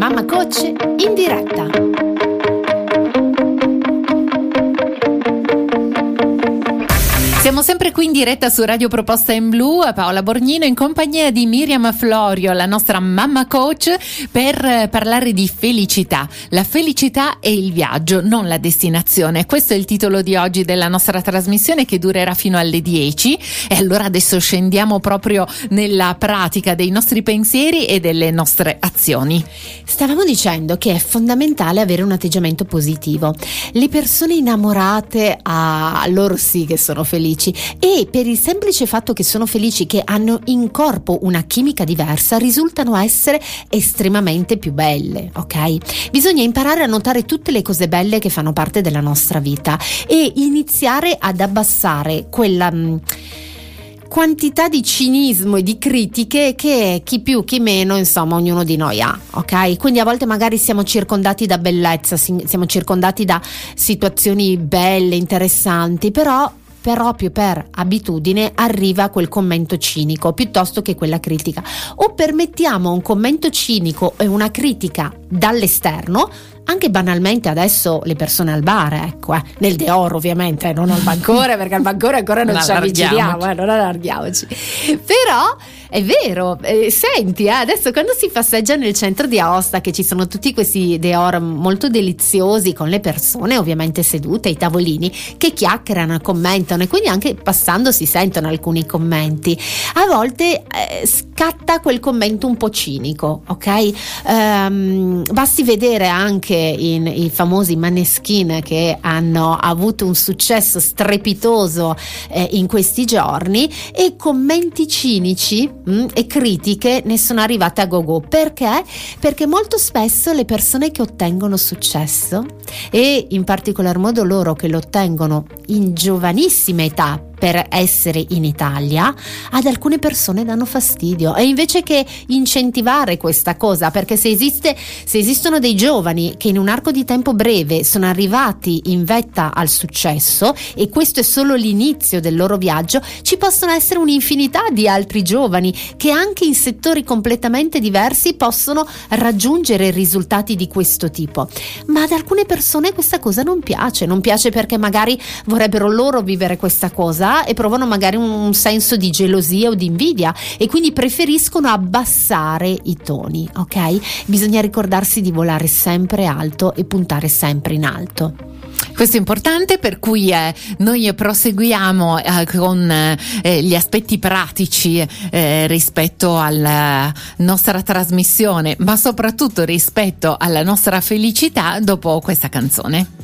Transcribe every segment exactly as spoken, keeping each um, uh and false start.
Mamma Coach in diretta. Siamo sempre qui in diretta su Radio Proposta in Blu, Paola Borgnino in compagnia di Miriam Florio, la nostra mamma coach, per parlare di felicità. La felicità è il viaggio, non la destinazione. Questo è il titolo di oggi della nostra trasmissione, che durerà fino alle dieci, e allora adesso scendiamo proprio nella pratica dei nostri pensieri e delle nostre azioni. Stavamo dicendo che è fondamentale avere un atteggiamento positivo. Le persone innamorate, ah, loro sì che sono felici, e per il semplice fatto che sono felici, che hanno in corpo una chimica diversa, risultano essere estremamente più belle, ok? Bisogna imparare a notare tutte le cose belle che fanno parte della nostra vita e iniziare ad abbassare quella mh, quantità di cinismo e di critiche che chi più chi meno, insomma, ognuno di noi ha, ok? Quindi a volte magari siamo circondati da bellezza, siamo circondati da situazioni belle, interessanti, però proprio per abitudine arriva quel commento cinico piuttosto che quella critica, o permettiamo un commento cinico e una critica dall'esterno. Anche banalmente adesso le persone al bar, ecco, eh, nel Deor ovviamente, non al bancone, perché al bancone ancora non, non ci avviciniamo, eh, non allarghiamoci. Però è vero, eh, senti, eh, adesso quando si passeggia nel centro di Aosta, che ci sono tutti questi Deor molto deliziosi con le persone ovviamente sedute ai tavolini che chiacchierano, commentano, e quindi anche passando si sentono alcuni commenti. A volte eh, scatta quel commento un po' cinico, ok? Um, basti vedere anche In, i famosi Maneskin, che hanno avuto un successo strepitoso eh, in questi giorni, e commenti cinici mh, e critiche ne sono arrivate a gogo. Perché? Perché molto spesso le persone che ottengono successo, e in particolar modo loro che lo ottengono in giovanissima età per essere in Italia, ad alcune persone danno fastidio, e invece che incentivare questa cosa, perché se esiste se esistono dei giovani che in un arco di tempo breve sono arrivati in vetta al successo, e questo è solo l'inizio del loro viaggio, ci possono essere un'infinità di altri giovani che anche in settori completamente diversi possono raggiungere risultati di questo tipo. Ma ad alcune persone questa cosa non piace, non piace perché magari vorrebbero loro vivere questa cosa e provano magari un senso di gelosia o di invidia, e quindi preferiscono abbassare i toni, ok? Bisogna ricordarsi di volare sempre alto e puntare sempre in alto. Questo è importante, per cui eh, noi proseguiamo eh, con eh, gli aspetti pratici eh, rispetto alla nostra trasmissione, ma soprattutto rispetto alla nostra felicità, dopo questa canzone.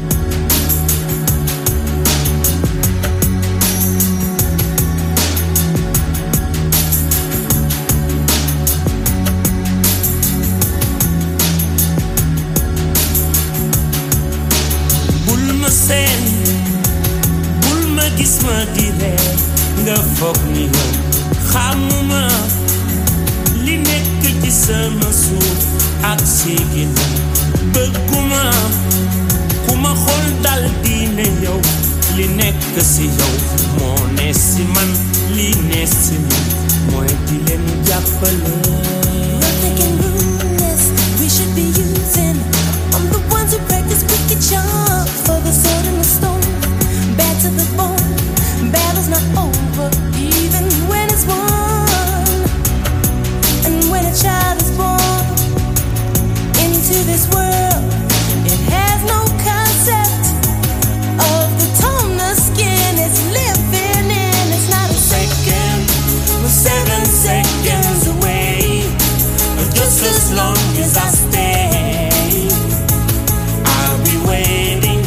Gis ma di ree nga foog ni yow xamuma li nekk ci sama suuf ak si ginnaaw, bëgguma ku ma xool dal di ne yow li nekk si yow moo ne si man, li ne si man mooy di leen jàppale. Nothing can ruin this, we should be using. I'm the ones who practice wicked charm for the sword and the stone, bad to the bone. Battle's not over, even when it's won. And when a child is born into this world, it has no concept of the tone the skin is living in. It's not a second, we're seven seconds away, just as long as I stay, I'll be waiting.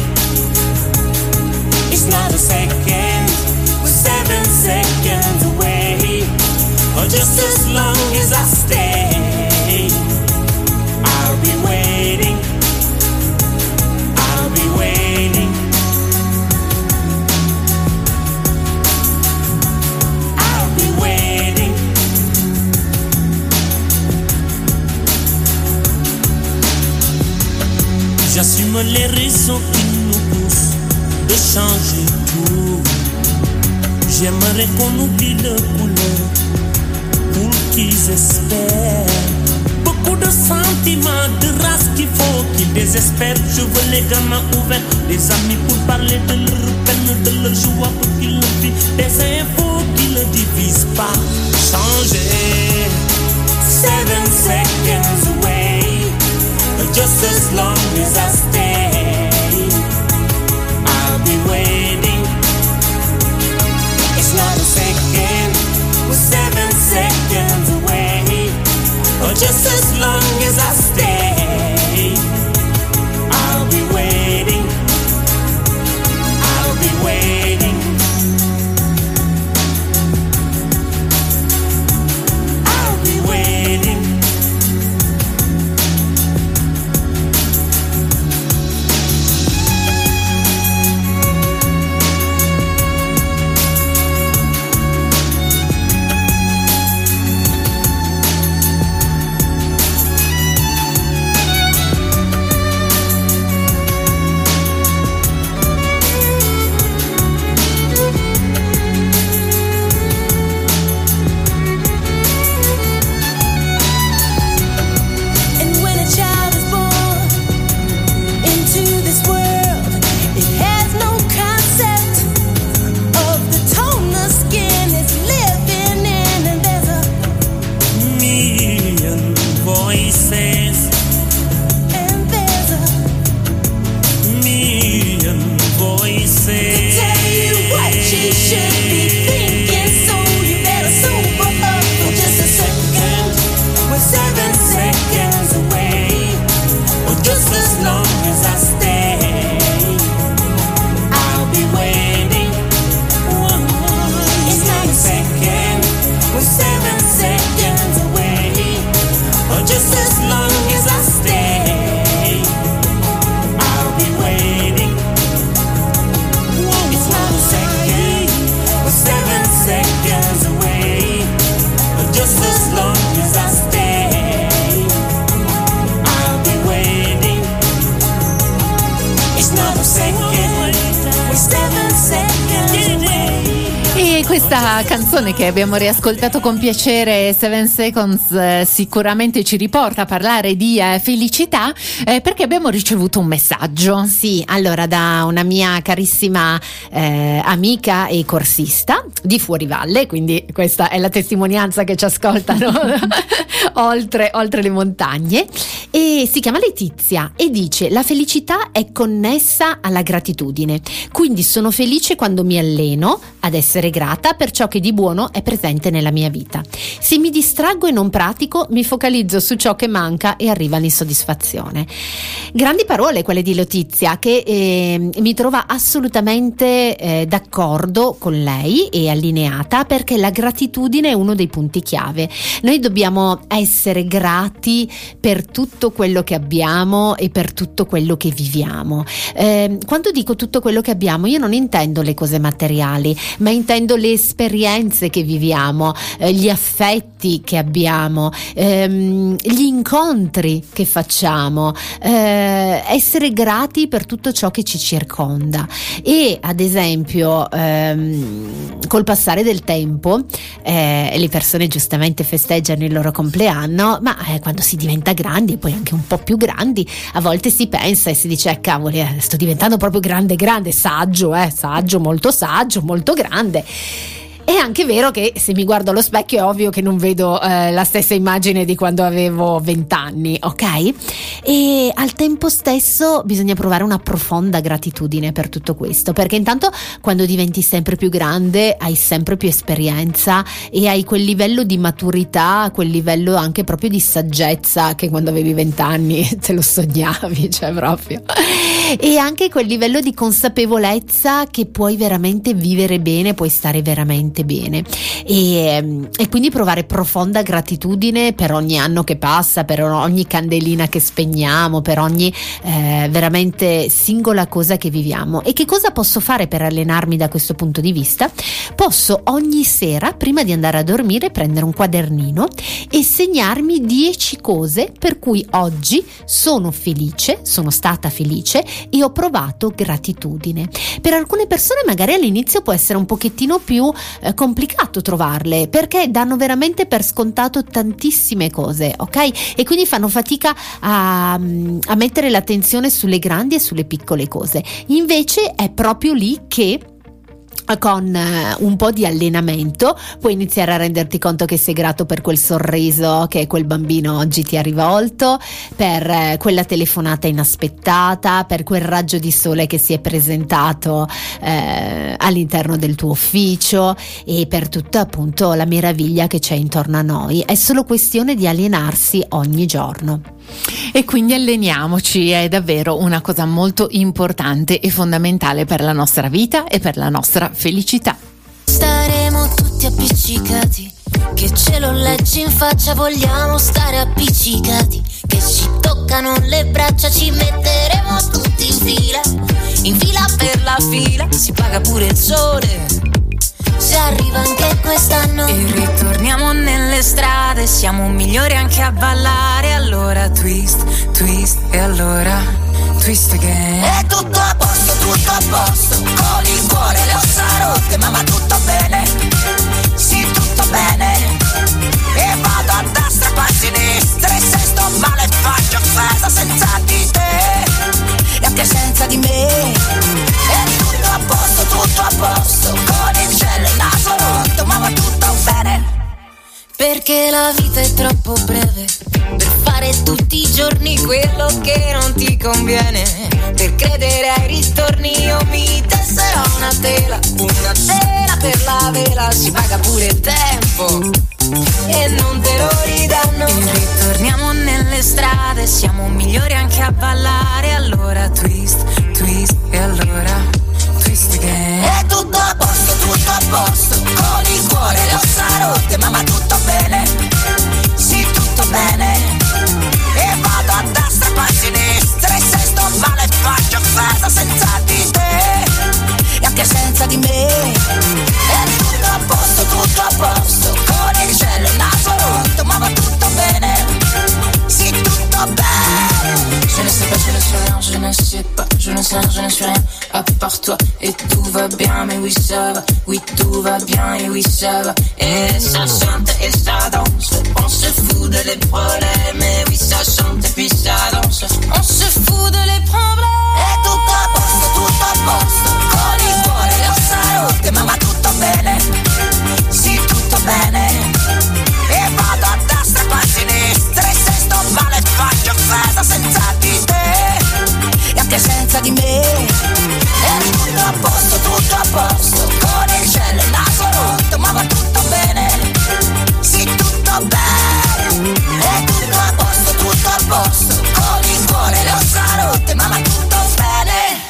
It's not a second, seven seconds away, or just as long as I stay, I'll be waiting, I'll be waiting, I'll be waiting. J'assume les raisons qui nous poussent de changer tout. J'aimerais qu'on oublie le couleur pour qu'ils espèrent. Beaucoup de sentiments climat de race qu'il faut, qui désespère. Je veux les gamins ouverts, des amis pour parler de leur peine, de leur joie pour qu'ils le vivent, des infos qui ne divisent pas. Changer, seven seconds away, just as long as I stay, I'll be waiting. It's not a second, we're seven seconds away, or just as long as I stay, I'll be waiting, I'll be waiting, I'll be waiting. Questa canzone che abbiamo riascoltato con piacere, Seven Seconds, eh, sicuramente ci riporta a parlare di eh, felicità, eh, perché abbiamo ricevuto un messaggio. Sì, allora da una mia carissima eh, amica e corsista di Fuorivalle, quindi questa è la testimonianza che ci ascoltano oltre, oltre le montagne, e si chiama Letizia e dice: la felicità è connessa alla gratitudine, quindi sono felice quando mi alleno ad essere grata per ciò che di buono è presente nella mia vita. Se mi distraggo e non pratico, mi focalizzo su ciò che manca e arriva l'insoddisfazione. Grandi parole quelle di Letizia, che eh, mi trova assolutamente eh, d'accordo con lei e allineata, perché la gratitudine è uno dei punti chiave. Noi dobbiamo essere grati per tutto quello che abbiamo e per tutto quello che viviamo. Eh, quando dico tutto quello che abbiamo, io non intendo le cose materiali, ma intendo le esperienze che viviamo, eh, gli affetti che abbiamo, ehm, gli incontri che facciamo, eh, essere grati per tutto ciò che ci circonda. E ad esempio ehm, col passare del tempo eh, le persone giustamente festeggiano il loro compleanno, ma eh, quando si diventa grandi e poi anche un po' più grandi, a volte si pensa e si dice eh, cavoli, eh, sto diventando proprio grande grande, saggio, eh, saggio, molto saggio, molto grande. È anche vero che se mi guardo allo specchio è ovvio che non vedo eh, la stessa immagine di quando avevo vent'anni, ok? E al tempo stesso bisogna provare una profonda gratitudine per tutto questo, perché intanto quando diventi sempre più grande hai sempre più esperienza e hai quel livello di maturità, quel livello anche proprio di saggezza che quando avevi vent'anni te lo sognavi, cioè proprio. E anche quel livello di consapevolezza che puoi veramente vivere bene, puoi stare veramente bene, e, e quindi provare profonda gratitudine per ogni anno che passa, per ogni candelina che spegniamo, per ogni eh, veramente singola cosa che viviamo. E che cosa posso fare per allenarmi da questo punto di vista? Posso ogni sera, prima di andare a dormire, prendere un quadernino e segnarmi dieci cose per cui oggi sono felice, sono stata felice e ho provato gratitudine. Per alcune persone magari all'inizio può essere un pochettino più eh, complicato trovarle, perché danno veramente per scontato tantissime cose, ok? E quindi fanno fatica a, a mettere l'attenzione sulle grandi e sulle piccole cose. Invece è proprio lì che con un po' di allenamento puoi iniziare a renderti conto che sei grato per quel sorriso che quel bambino oggi ti ha rivolto, per quella telefonata inaspettata, per quel raggio di sole che si è presentato eh, all'interno del tuo ufficio, e per tutta appunto la meraviglia che c'è intorno a noi. È solo questione di allenarsi ogni giorno. E quindi alleniamoci, è davvero una cosa molto importante e fondamentale per la nostra vita e per la nostra felicità. Staremo tutti appiccicati, che ce lo leggi in faccia, vogliamo stare appiccicati, che ci toccano le braccia, ci metteremo tutti in fila, in fila per la fila, si paga pure il sole. Se arriva anche quest'anno e ritorniamo nelle strade, siamo migliori anche a ballare. Allora twist, twist e allora twist again. È tutto a posto, tutto a posto, con il cuore le ossa rotte, mamma tutto bene, sì tutto bene. E vado a destra qua a sinistra, e se sto male faccio festa senza di te e anche senza di me. È tutto a posto, tutto a posto, con il cielo e il naso rotto, ma va tutto bene. Perché la vita è troppo breve per fare tutti i giorni quello che non ti conviene. Per credere ai ritorni io mi tesserò una tela, una tela per la vela, si paga pure il tempo e non te lo ridanno. E ritorniamo nelle strade, siamo migliori anche a ballare. Allora twist, twist e allora twist again. È tutto a posto, tutto a posto, con il cuore le ossa rotte, mamma tutto bene, sì tutto bene. E vado a destra qua a sinistra, e se sto male faccio festa senza di te e anche senza di me. È tutto a posto, tutto a posto, con il cielo e il naso rotto, ma va tutto bene, sì tutto bene. Je ne sais pas, je ne sais rien, je ne sais pas, je ne sais rien, je ne suis rien à part toi. Et tout va bien, mais oui ça va, oui tout va bien, et oui ça va. Et ça chante et ça danse, on se fout de les problèmes. Et oui ça chante et puis ça danse, on se fout de les problèmes. È tutto a posto, tutto a posto, con il cuore le ossa rotte, ma va tutto bene, sì tutto bene. E vado a destra qua a sinistra, e se sto male faccio festa senza di te e anche senza di me. È tutto a posto, tutto a posto, con il cielo e il naso rotto, ma va tutto bene, sì tutto bene. È tutto a posto, tutto a posto, con il cuore le ossa rotte, ma va tutto bene.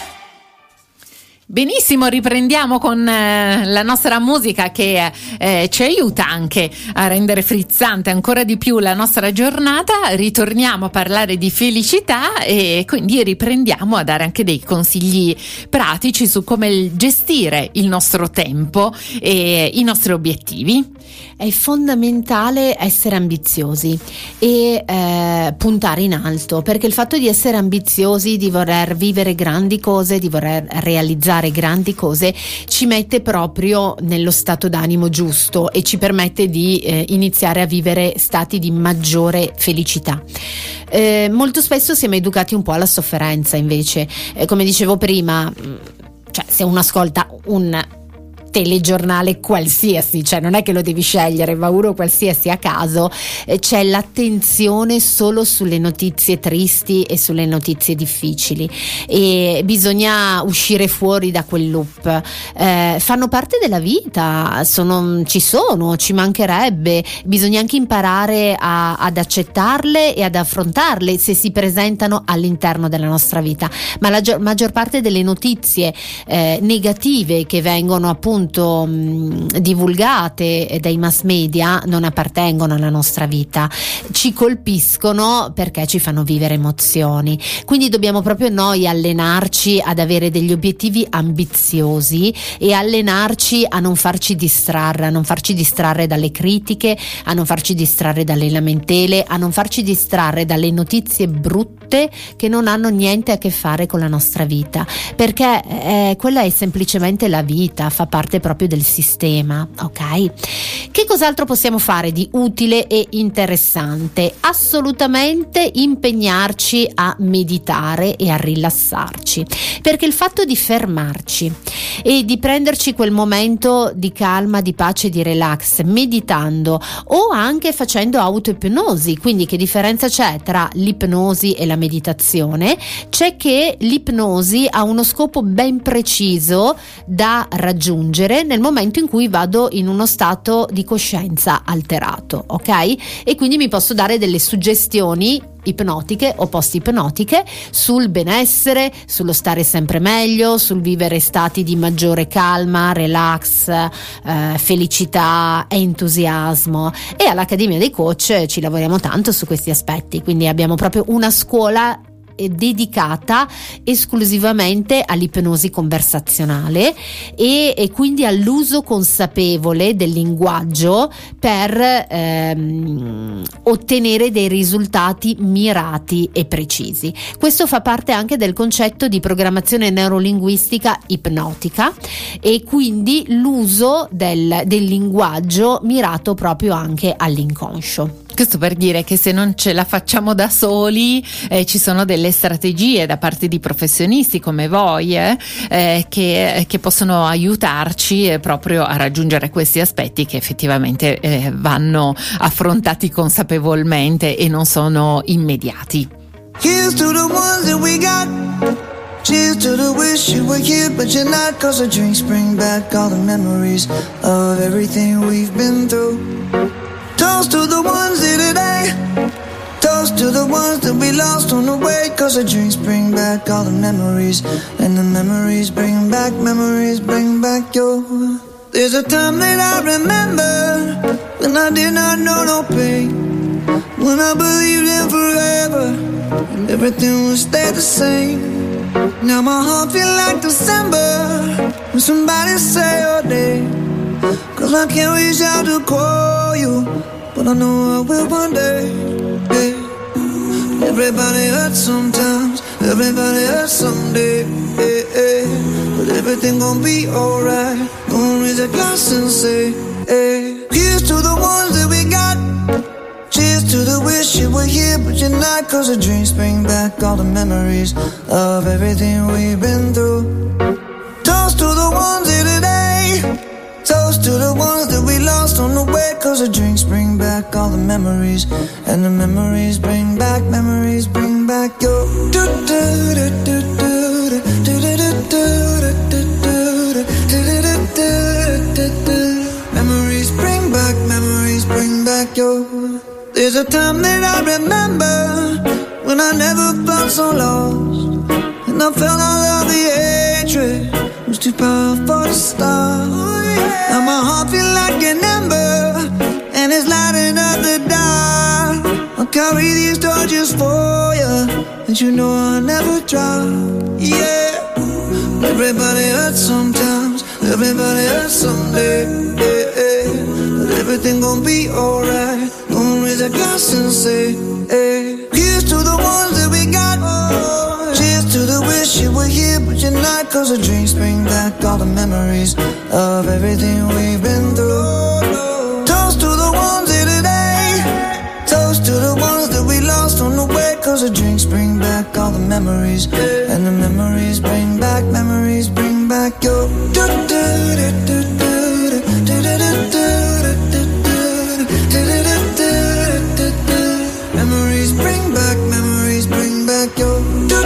Benissimo, riprendiamo con eh, la nostra musica che eh, ci aiuta anche a rendere frizzante ancora di più la nostra giornata. Ritorniamo a parlare di felicità e quindi riprendiamo a dare anche dei consigli pratici su come gestire il nostro tempo e i nostri obiettivi. È fondamentale essere ambiziosi e eh, puntare in alto, perché il fatto di essere ambiziosi, di voler vivere grandi cose, di voler realizzare grandi cose, ci mette proprio nello stato d'animo giusto e ci permette di eh, iniziare a vivere stati di maggiore felicità. Eh, molto spesso siamo educati un po' alla sofferenza, invece, eh, come dicevo prima, cioè se uno ascolta un telegiornale qualsiasi, cioè non è che lo devi scegliere, ma uno qualsiasi a caso, eh, c'è l'attenzione solo sulle notizie tristi e sulle notizie difficili, e bisogna uscire fuori da quel loop. Eh, fanno parte della vita, sono, ci sono, ci mancherebbe, bisogna anche imparare a, ad accettarle e ad affrontarle se si presentano all'interno della nostra vita, ma la gi- maggior parte delle notizie eh, negative che vengono appunto Mh, divulgate dai mass media non appartengono alla nostra vita, ci colpiscono perché ci fanno vivere emozioni, quindi dobbiamo proprio noi allenarci ad avere degli obiettivi ambiziosi e allenarci a non farci distrarre, a non farci distrarre dalle critiche, a non farci distrarre dalle lamentele, a non farci distrarre dalle notizie brutte che non hanno niente a che fare con la nostra vita, perché eh, quella è semplicemente la vita, fa parte parte proprio del sistema, ok? Che cos'altro possiamo fare di utile e interessante? Assolutamente impegnarci a meditare e a rilassarci, perché il fatto di fermarci e di prenderci quel momento di calma, di pace, di relax meditando o anche facendo autoipnosi, quindi che differenza c'è tra l'ipnosi e la meditazione? C'è che l'ipnosi ha uno scopo ben preciso da raggiungere nel momento in cui vado in uno stato di coscienza alterato, ok? E quindi mi posso dare delle suggestioni ipnotiche o post-ipnotiche sul benessere, sullo stare sempre meglio, sul vivere stati di maggiore calma, relax, eh, felicità, entusiasmo, e all'Accademia dei Coach ci lavoriamo tanto su questi aspetti, quindi abbiamo proprio una scuola dedicata esclusivamente all'ipnosi conversazionale e, e quindi all'uso consapevole del linguaggio per ehm, ottenere dei risultati mirati e precisi. Questo fa parte anche del concetto di programmazione neurolinguistica ipnotica e quindi l'uso del, del linguaggio mirato proprio anche all'inconscio. Questo per dire che se non ce la facciamo da soli eh, ci sono delle strategie da parte di professionisti come voi eh, eh, che, che possono aiutarci eh, proprio a raggiungere questi aspetti che effettivamente eh, vanno affrontati consapevolmente e non sono immediati. Here's to the ones that we got. Cheers to the wish you were here but you're not, 'cause the drinks bring back all the memories of everything we've been through. Toast to the ones here today. Toast to the ones that we lost on the way, 'cause the drinks bring back all the memories, and the memories bring back, memories bring back your. There's a time that I remember when I did not know no pain, when I believed in forever and everything would stay the same. Now my heart feel like December when somebody say your name, 'cause I can't reach out to call you, but I know I will one day. Yeah. Everybody hurts sometimes, everybody hurts someday. Yeah, yeah. But everything gon' be alright. Gonna raise a glass and say, hey. Here's to the ones that we got. Cheers to the wish you were here but you're not, 'cause the dreams bring back all the memories of everything we've been through. Toast to the ones here today. Toast to the ones that we lost on the way, 'cause the drinks bring back all the memories, and the memories bring back, memories bring back your. Memories bring back, memories bring back your. There's a time that I remember when I never felt so lost, and I felt all of the hatred was too powerful to stop. Now my heart feel like an ember, and it's lighting up the dark. I'll carry these torches for you, and you know I'll never drop. Yeah. Everybody hurts sometimes, everybody hurts someday. Yeah, yeah. But everything gon' be alright. Gonna raise a glass and say, hey. Here's to the ones that we got. Oh, cheers to the wish you were here but you're not, 'cause the drinks bring back all the memories of everything we've been through. Toast to the ones here today. Toast to the ones that we lost on the way, 'cause the drinks bring back all the memories, and the memories bring back, memories bring back your. Memories bring back, memories bring back your.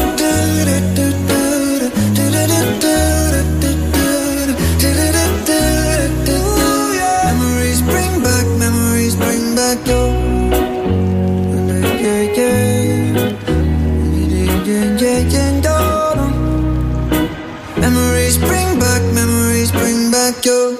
Memories bring back, memories bring back your. Yeah, yeah. Yeah, yeah, yeah. Memories bring back, memories bring back your.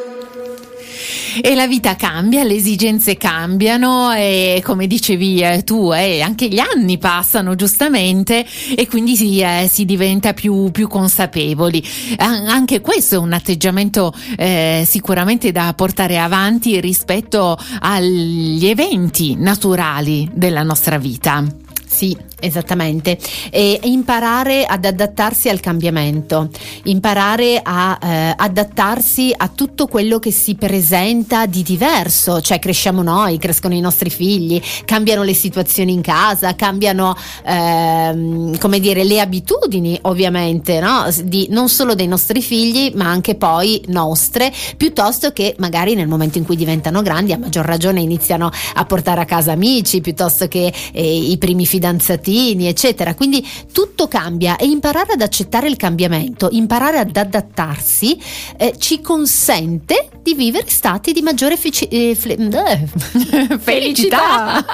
E la vita cambia, le esigenze cambiano e come dicevi eh, tu, eh, anche gli anni passano giustamente e quindi si, eh, si diventa più, più consapevoli. An- anche questo è un atteggiamento eh, sicuramente da portare avanti rispetto agli eventi naturali della nostra vita. Sì, Esattamente, e imparare ad adattarsi al cambiamento, imparare a eh, adattarsi a tutto quello che si presenta di diverso, cioè cresciamo noi, crescono i nostri figli, cambiano le situazioni in casa, cambiano ehm, come dire le abitudini ovviamente, no? Di, non solo dei nostri figli ma anche poi nostre, piuttosto che magari nel momento in cui diventano grandi a maggior ragione iniziano a portare a casa amici piuttosto che eh, i primi fidanzatini eccetera, quindi tutto cambia e imparare ad accettare il cambiamento, imparare ad adattarsi eh, ci consente di vivere stati di maggiore fici- eh, fle- eh, felicità.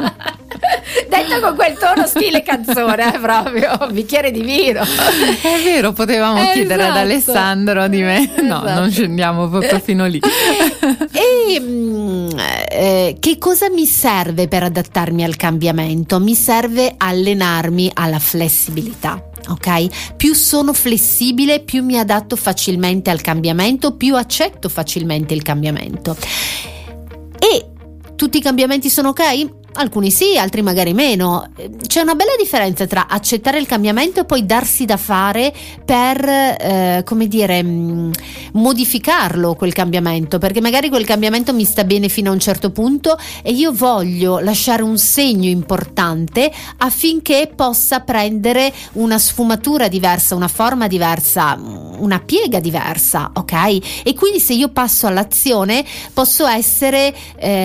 Detto con quel tono stile canzone, eh, proprio bicchiere di vino. È vero, potevamo Esatto. chiedere ad Alessandro di me. No, Esatto. non scendiamo proprio fino lì. E mh, eh, che cosa mi serve per adattarmi al cambiamento? Mi serve allenarmi alla flessibilità. Ok? Più sono flessibile, più mi adatto facilmente al cambiamento, più accetto facilmente il cambiamento. E tutti i cambiamenti sono ok? Alcuni sì, altri magari meno. C'è una bella differenza tra accettare il cambiamento e poi darsi da fare per, eh, come dire, mh, modificarlo quel cambiamento, perché magari quel cambiamento mi sta bene fino a un certo punto e io voglio lasciare un segno importante affinché possa prendere una sfumatura diversa, una forma diversa, una piega diversa, ok? E quindi se io passo all'azione posso essere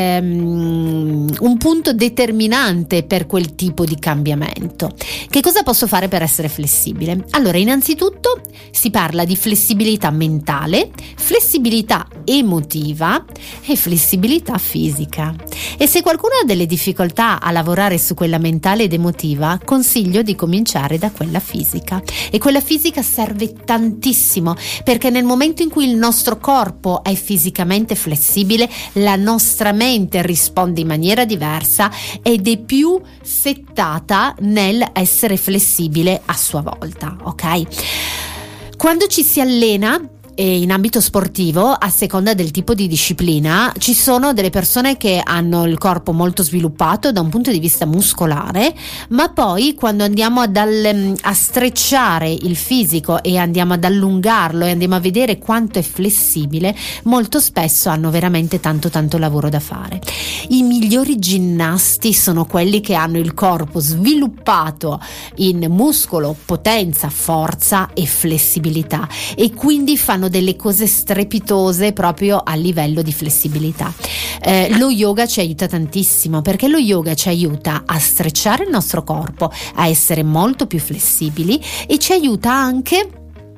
ehm, un punto determinante per quel tipo di cambiamento. Che cosa posso fare per essere flessibile? Allora, innanzitutto si parla di flessibilità mentale, flessibilità emotiva e flessibilità fisica. E se qualcuno ha delle difficoltà a lavorare su quella mentale ed emotiva, consiglio di cominciare da quella fisica. E quella fisica serve tantissimo, perché nel momento in cui il nostro corpo è fisicamente flessibile, la nostra mente risponde in maniera diversa ed è più settata nel essere flessibile a sua volta, ok? Quando ci si allena e in ambito sportivo, a seconda del tipo di disciplina, ci sono delle persone che hanno il corpo molto sviluppato da un punto di vista muscolare, ma poi quando andiamo ad all- a strecciare il fisico e andiamo ad allungarlo e andiamo a vedere quanto è flessibile, molto spesso hanno veramente tanto tanto lavoro da fare. I migliori ginnasti sono quelli che hanno il corpo sviluppato in muscolo, potenza, forza e flessibilità, e quindi fanno delle cose strepitose proprio a livello di flessibilità. Eh, lo yoga ci aiuta tantissimo, perché lo yoga ci aiuta a strecciare il nostro corpo, a essere molto più flessibili, e ci aiuta anche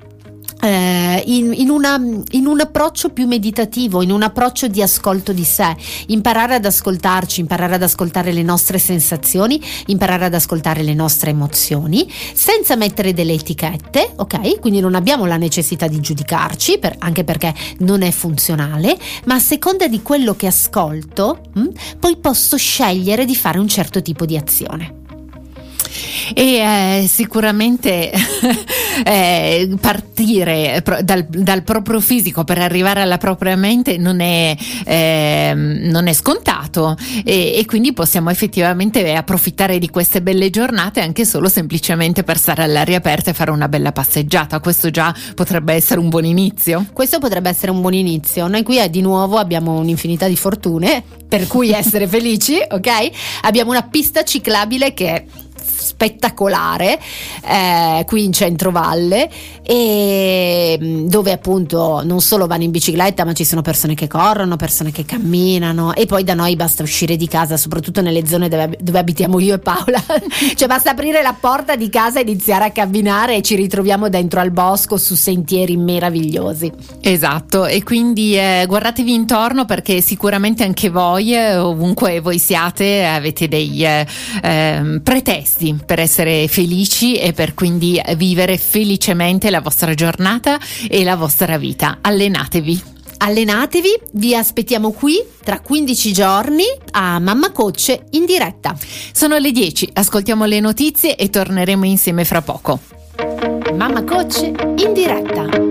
Eh, in, in, una, in un approccio più meditativo, in un approccio di ascolto di sé, imparare ad ascoltarci, imparare ad ascoltare le nostre sensazioni, imparare ad ascoltare le nostre emozioni senza mettere delle etichette, ok? Quindi non abbiamo la necessità di giudicarci, per, anche perché non è funzionale, ma a seconda di quello che ascolto mh, poi posso scegliere di fare un certo tipo di azione. E eh, sicuramente eh, partire pro- dal, dal proprio fisico per arrivare alla propria mente non è, eh, non è scontato, e, e quindi possiamo effettivamente approfittare di queste belle giornate anche solo semplicemente per stare all'aria aperta e fare una bella passeggiata. Questo già potrebbe essere un buon inizio. Questo potrebbe essere un buon inizio. Noi qui eh, di nuovo abbiamo un'infinità di fortune per cui essere felici, ok? Abbiamo una pista ciclabile che è spettacolare eh, qui in Centrovalle, e dove appunto non solo vanno in bicicletta, ma ci sono persone che corrono, persone che camminano, e poi da noi basta uscire di casa, soprattutto nelle zone dove, dove abitiamo io e Paola cioè basta aprire la porta di casa e iniziare a camminare e ci ritroviamo dentro al bosco su sentieri meravigliosi. Esatto, e quindi eh, guardatevi intorno, perché sicuramente anche voi, eh, ovunque voi siate, avete dei eh, eh, pretesti per essere felici e per quindi vivere felicemente la vostra giornata e la vostra vita. Allenatevi. Allenatevi, vi aspettiamo qui tra quindici giorni a Mamma Coach in diretta. Sono le dieci, ascoltiamo le notizie e torneremo insieme fra poco. Mamma Coach in diretta.